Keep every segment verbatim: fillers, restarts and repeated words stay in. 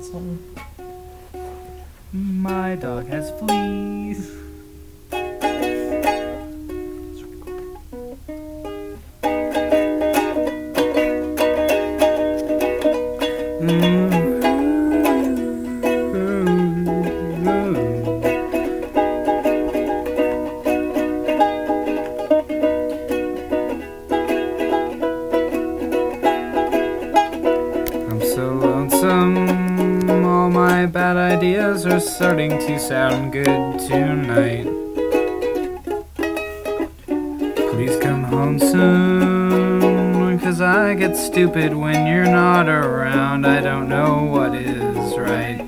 song. My dog has fleas. I'm so lonesome, all my bad ideas are starting to sound good tonight. Please come home soon, 'cause I get stupid when you're not around. I don't know what is right.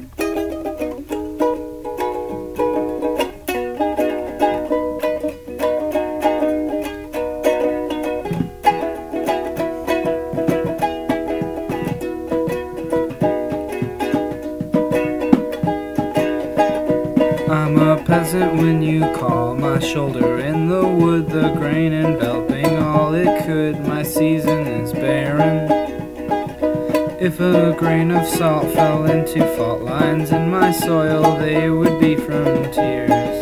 I'm a peasant when you call my shoulder in the wood, the grain enveloping all it could. My season is barren. If a grain of salt fell into fault lines in my soil, they would be from tears.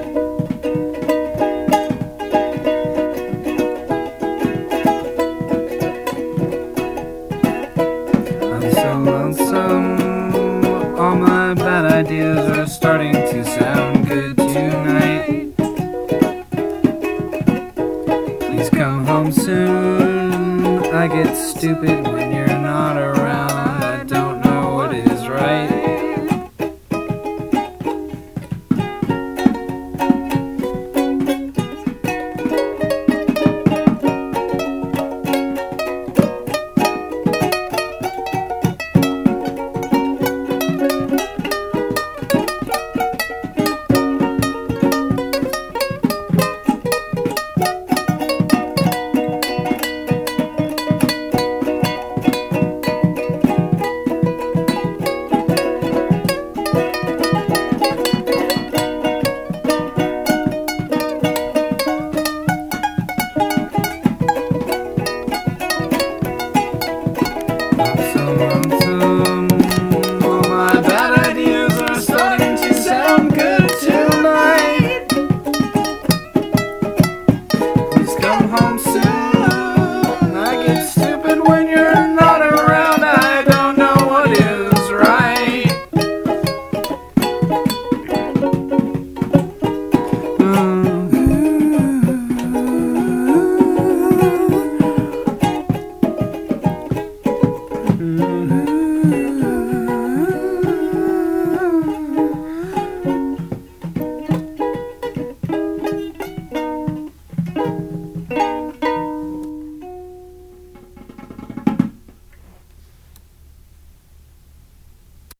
I'm so lonesome. All my bad ideas are starting to sound good tonight. Please come home soon. I get stupid when you're not around.